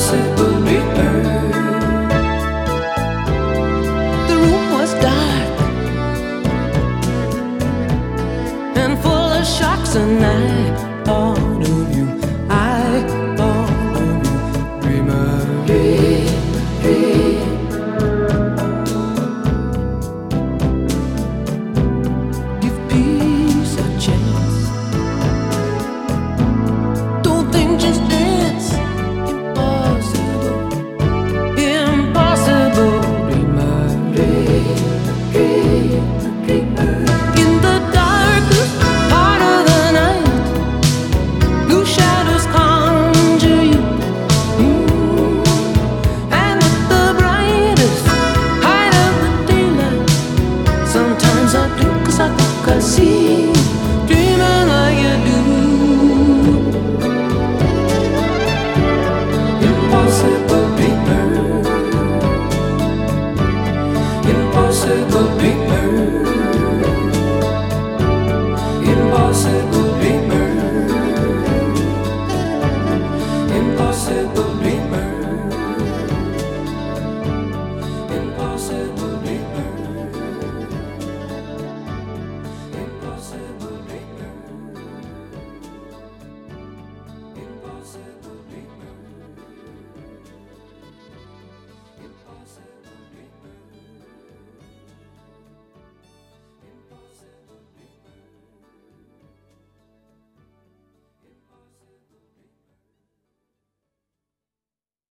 impossible dreamer. The room was dark and full of shocks, and I thought of you. I thought of you, dreamer. Give peace a chance. Don't think, just dance. Impossible, impossible, dreamer. In the darkest part of the night, blue shadows conjure you. And at the brightest height of the daylight, sometimes I blink 'cause I think I see you dreaming like you do. Impossible dreamer. Impossible dreamer. Impossible dreamer. Impossible dreamer.